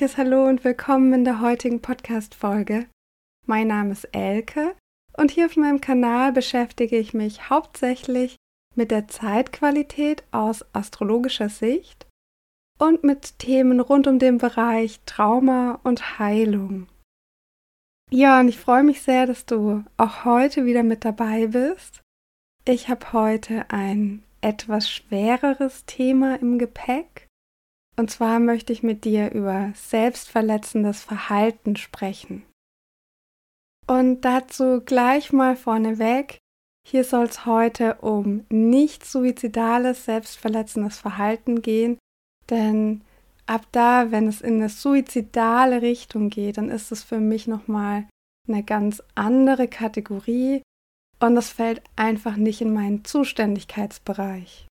herzliches Hallo und willkommen in der heutigen Podcast-Folge. Mein Name ist Elke und hier auf meinem Kanal beschäftige ich mich hauptsächlich mit der Zeitqualität aus astrologischer Sicht und mit Themen rund um den Bereich Trauma und Heilung. Ja, und ich freue mich sehr, dass du auch heute wieder mit dabei bist. Ich habe heute ein etwas schwereres Thema im Gepäck. Und zwar möchte ich mit dir über selbstverletzendes Verhalten sprechen. Und dazu gleich mal vorneweg, hier soll es heute um nicht suizidales, selbstverletzendes Verhalten gehen, denn ab da, wenn es in eine suizidale Richtung geht, dann ist es für mich nochmal eine ganz andere Kategorie und das fällt einfach nicht in meinen Zuständigkeitsbereich.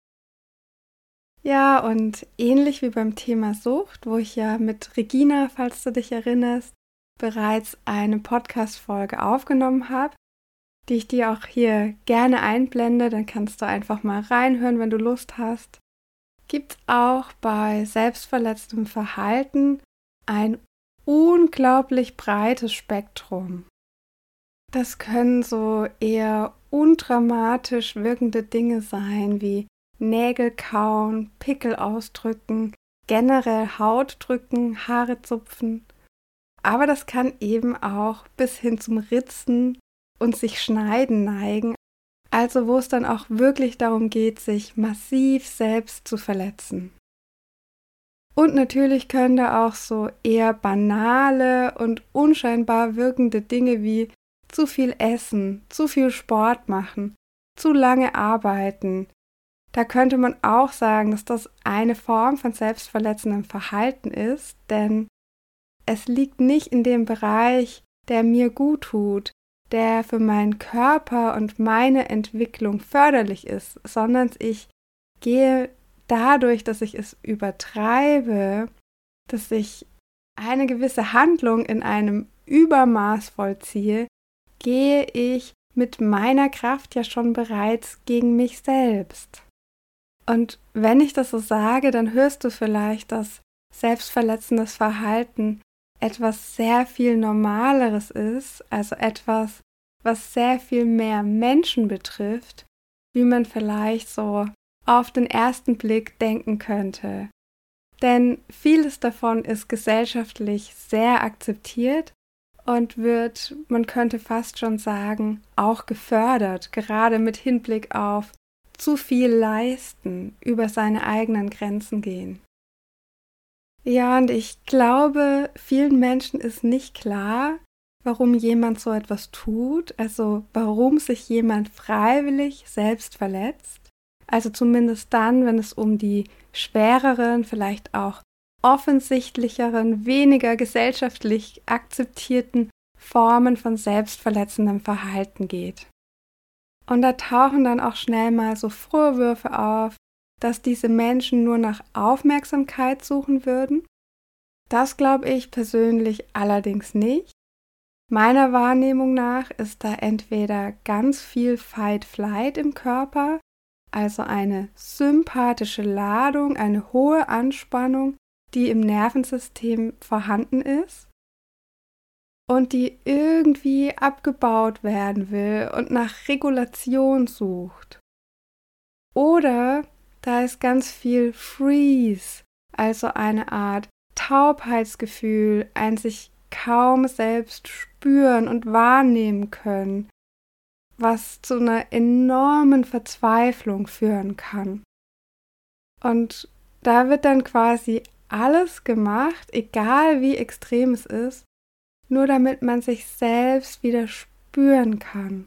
Ja, und ähnlich wie beim Thema Sucht, wo ich ja mit Regina, falls du dich erinnerst, bereits eine Podcast-Folge aufgenommen habe, die ich dir auch hier gerne einblende, dann kannst du einfach mal reinhören, wenn du Lust hast. Gibt es auch bei selbstverletztem Verhalten ein unglaublich breites Spektrum. Das können so eher undramatisch wirkende Dinge sein, wie Nägel kauen, Pickel ausdrücken, generell Haut drücken, Haare zupfen. Aber das kann eben auch bis hin zum Ritzen und sich schneiden neigen, also wo es dann auch wirklich darum geht, sich massiv selbst zu verletzen. Und natürlich können da auch so eher banale und unscheinbar wirkende Dinge wie zu viel essen, zu viel Sport machen, zu lange arbeiten. Da könnte man auch sagen, dass das eine Form von selbstverletzendem Verhalten ist, denn es liegt nicht in dem Bereich, der mir gut tut, der für meinen Körper und meine Entwicklung förderlich ist, sondern ich gehe dadurch, dass ich es übertreibe, dass ich eine gewisse Handlung in einem Übermaß vollziehe, gehe ich mit meiner Kraft ja schon bereits gegen mich selbst. Und wenn ich das so sage, dann hörst du vielleicht, dass selbstverletzendes Verhalten etwas sehr viel Normaleres ist, also etwas, was sehr viel mehr Menschen betrifft, wie man vielleicht so auf den ersten Blick denken könnte. Denn vieles davon ist gesellschaftlich sehr akzeptiert und wird, man könnte fast schon sagen, auch gefördert, gerade mit Hinblick auf zu viel leisten, über seine eigenen Grenzen gehen. Ja, und ich glaube, vielen Menschen ist nicht klar, warum jemand so etwas tut, also warum sich jemand freiwillig selbst verletzt. Also zumindest dann, wenn es um die schwereren, vielleicht auch offensichtlicheren, weniger gesellschaftlich akzeptierten Formen von selbstverletzendem Verhalten geht. Und da tauchen dann auch schnell mal so Vorwürfe auf, dass diese Menschen nur nach Aufmerksamkeit suchen würden. Das glaube ich persönlich allerdings nicht. Meiner Wahrnehmung nach ist da entweder ganz viel Fight-Flight im Körper, also eine sympathische Ladung, eine hohe Anspannung, die im Nervensystem vorhanden ist und die irgendwie abgebaut werden will und nach Regulation sucht. Oder da ist ganz viel Freeze, also eine Art Taubheitsgefühl, ein sich kaum selbst spüren und wahrnehmen können, was zu einer enormen Verzweiflung führen kann. Und da wird dann quasi alles gemacht, egal wie extrem es ist, nur damit man sich selbst wieder spüren kann.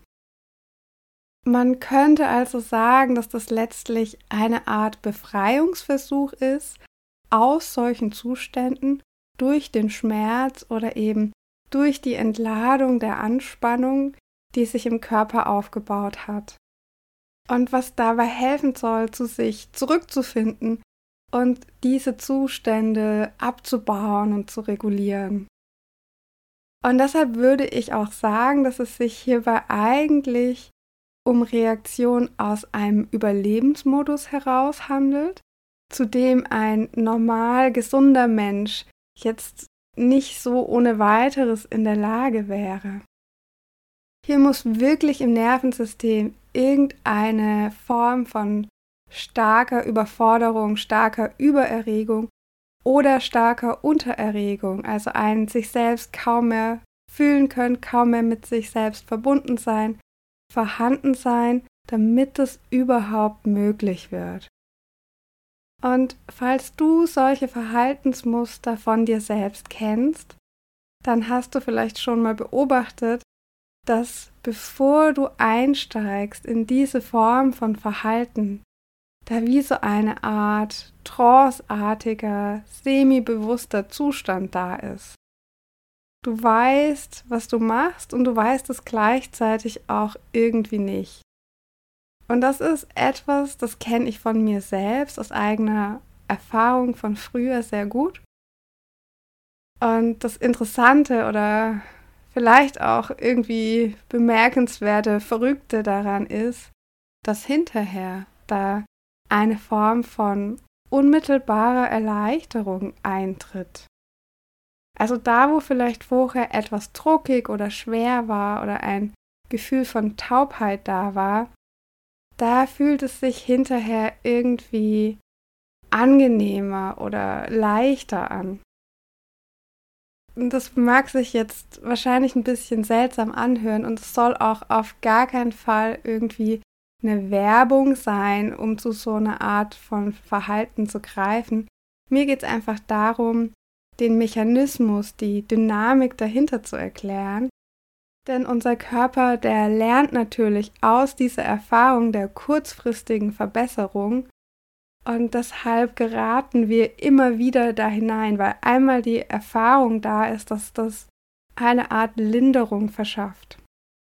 Man könnte also sagen, dass das letztlich eine Art Befreiungsversuch ist aus solchen Zuständen durch den Schmerz oder eben durch die Entladung der Anspannung, die sich im Körper aufgebaut hat. Und was dabei helfen soll, zu sich zurückzufinden und diese Zustände abzubauen und zu regulieren. Und deshalb würde ich auch sagen, dass es sich hierbei eigentlich um Reaktion aus einem Überlebensmodus heraus handelt, zu dem ein normal gesunder Mensch jetzt nicht so ohne weiteres in der Lage wäre. Hier muss wirklich im Nervensystem irgendeine Form von starker Überforderung, starker Übererregung oder starker Untererregung, also ein sich selbst kaum mehr fühlen können, kaum mehr mit sich selbst verbunden sein, vorhanden sein, damit es überhaupt möglich wird. Und falls du solche Verhaltensmuster von dir selbst kennst, dann hast du vielleicht schon mal beobachtet, dass bevor du einsteigst in diese Form von Verhalten, da wie so eine Art tranceartiger, semi-bewusster Zustand da ist. Du weißt, was du machst und du weißt es gleichzeitig auch irgendwie nicht. Und das ist etwas, das kenne ich von mir selbst aus eigener Erfahrung von früher sehr gut. Und das Interessante oder vielleicht auch irgendwie bemerkenswerte, Verrückte daran ist, dass hinterher da eine Form von unmittelbarer Erleichterung eintritt. Also da, wo vielleicht vorher etwas druckig oder schwer war oder ein Gefühl von Taubheit da war, da fühlt es sich hinterher irgendwie angenehmer oder leichter an. Und das mag sich jetzt wahrscheinlich ein bisschen seltsam anhören und es soll auch auf gar keinen Fall irgendwie eine Werbung sein, um zu so einer Art von Verhalten zu greifen. Mir geht es einfach darum, den Mechanismus, die Dynamik dahinter zu erklären. Denn unser Körper, der lernt natürlich aus dieser Erfahrung der kurzfristigen Verbesserung und deshalb geraten wir immer wieder da hinein, weil einmal die Erfahrung da ist, dass das eine Art Linderung verschafft.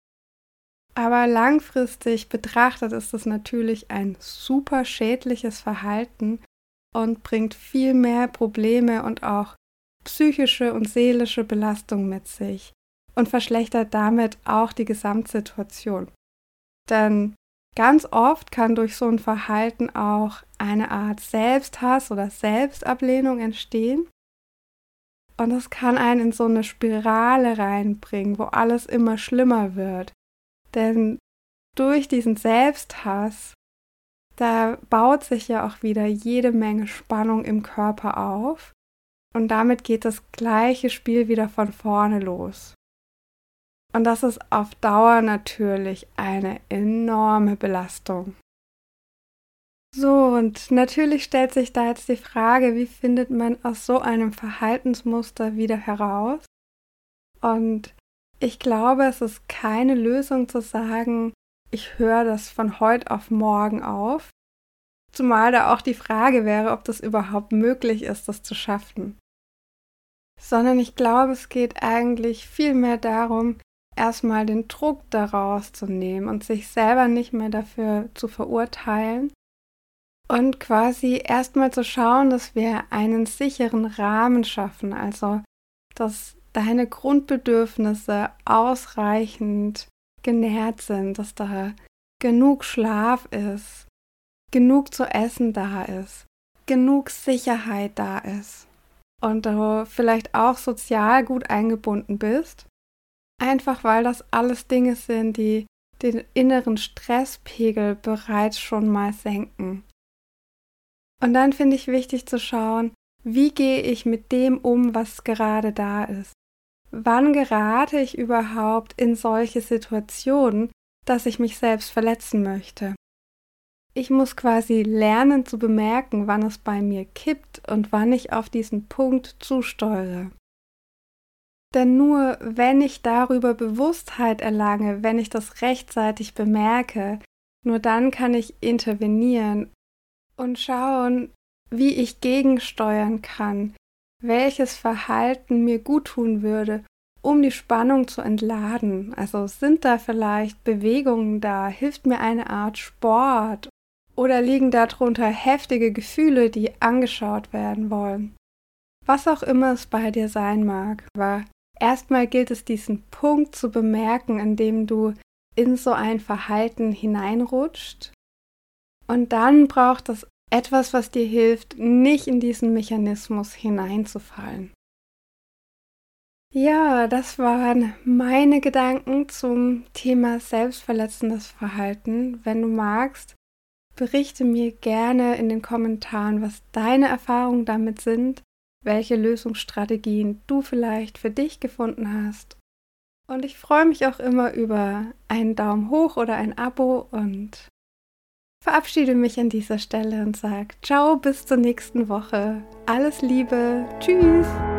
Aber langfristig betrachtet ist das natürlich ein super schädliches Verhalten und bringt viel mehr Probleme und auch psychische und seelische Belastung mit sich und verschlechtert damit auch die Gesamtsituation. Denn ganz oft kann durch so ein Verhalten auch eine Art Selbsthass oder Selbstablehnung entstehen. Und das kann einen in so eine Spirale reinbringen, wo alles immer schlimmer wird. Denn durch diesen Selbsthass, da baut sich ja auch wieder jede Menge Spannung im Körper auf. Und damit geht das gleiche Spiel wieder von vorne los. Und das ist auf Dauer natürlich eine enorme Belastung. So, und natürlich stellt sich da jetzt die Frage, wie findet man aus so einem Verhaltensmuster wieder heraus? Und ich glaube, es ist keine Lösung zu sagen, ich höre das von heute auf morgen auf. Zumal da auch die Frage wäre, ob das überhaupt möglich ist, das zu schaffen. Sondern ich glaube, es geht eigentlich viel mehr darum, erstmal den Druck daraus zu nehmen und sich selber nicht mehr dafür zu verurteilen und quasi erstmal zu schauen, dass wir einen sicheren Rahmen schaffen, also dass deine Grundbedürfnisse ausreichend genährt sind, dass da genug Schlaf ist, genug zu essen da ist, genug Sicherheit da ist und du vielleicht auch sozial gut eingebunden bist, einfach weil das alles Dinge sind, die den inneren Stresspegel bereits schon mal senken. Und dann finde ich wichtig zu schauen, wie gehe ich mit dem um, was gerade da ist? Wann gerate ich überhaupt in solche Situationen, dass ich mich selbst verletzen möchte? Ich muss quasi lernen zu bemerken, wann es bei mir kippt und wann ich auf diesen Punkt zusteuere. Denn nur wenn ich darüber Bewusstheit erlange, wenn ich das rechtzeitig bemerke, nur dann kann ich intervenieren und schauen, wie ich gegensteuern kann, welches Verhalten mir guttun würde, um die Spannung zu entladen. Also sind da vielleicht Bewegungen da, hilft mir eine Art Sport oder liegen darunter heftige Gefühle, die angeschaut werden wollen. Was auch immer es bei dir sein mag, aber erstmal gilt es, diesen Punkt zu bemerken, an dem du in so ein Verhalten hineinrutscht. Und dann braucht es etwas, was dir hilft, nicht in diesen Mechanismus hineinzufallen. Ja, das waren meine Gedanken zum Thema selbstverletzendes Verhalten. Wenn du magst, berichte mir gerne in den Kommentaren, was deine Erfahrungen damit sind, welche Lösungsstrategien du vielleicht für dich gefunden hast. Und ich freue mich auch immer über einen Daumen hoch oder ein Abo und verabschiede mich an dieser Stelle und sage ciao, bis zur nächsten Woche. Alles Liebe, tschüss!